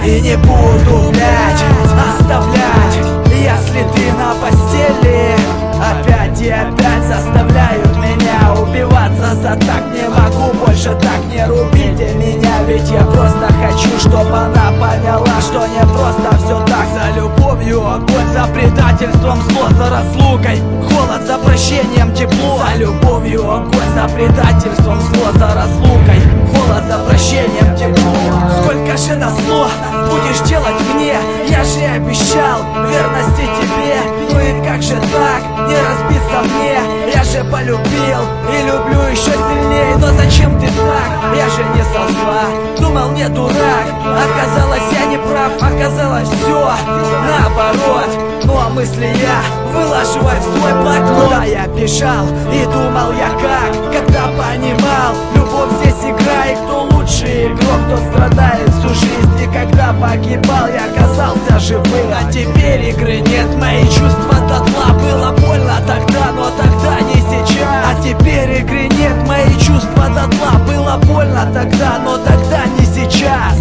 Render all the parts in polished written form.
и не буду, блядь, оставлять. Если ты на постели, опять и опять заставляют меня убиваться за так. Не могу больше так, не рубите меня, ведь я просто хочу, чтобы она поняла, что не просто все так. За любовью огонь, за предательством зло, за разлукой холод, за прощением тепло. За любовью огонь, за предательством зло, за разлукой холод, за прощением тепло. Сколько же назло будешь делать мне? Я же обещал верности тебе. Ну и как же так, не разбиться мне? Я же полюбил и люблю еще сильнее. Но зачем ты так? Я же не со зла, думал, не дурак. Оказалось, я не прав, оказалось все наоборот. Ну а мысли я выложивай в свой блокнот. Куда я бежал и думал я как, когда понимал, любовь здесь игра, и кто лучший игрок, тот страдает всю жизнь. И когда погибал, я оказался живым. А теперь игры нет, мои чувства дотла. Было больно тогда, но тогда не сейчас. А теперь игры нет, мои чувства дотла. Было больно тогда, но тогда не сейчас.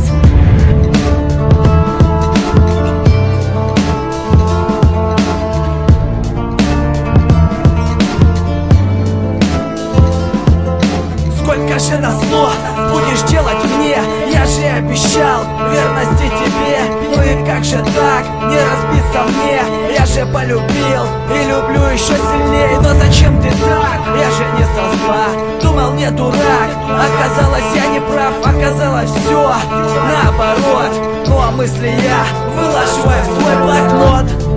Сколько же назло будешь делать мне? Я же обещал верности тебе. Ну и как же так, не разбиться мне? Я же полюбил и люблю еще сильнее. Но зачем ты так? Я же не со зла, думал, не дурак. Оказалось, я не прав, оказалось все наоборот. Ну а мысли я выложиваю в свой блокнот.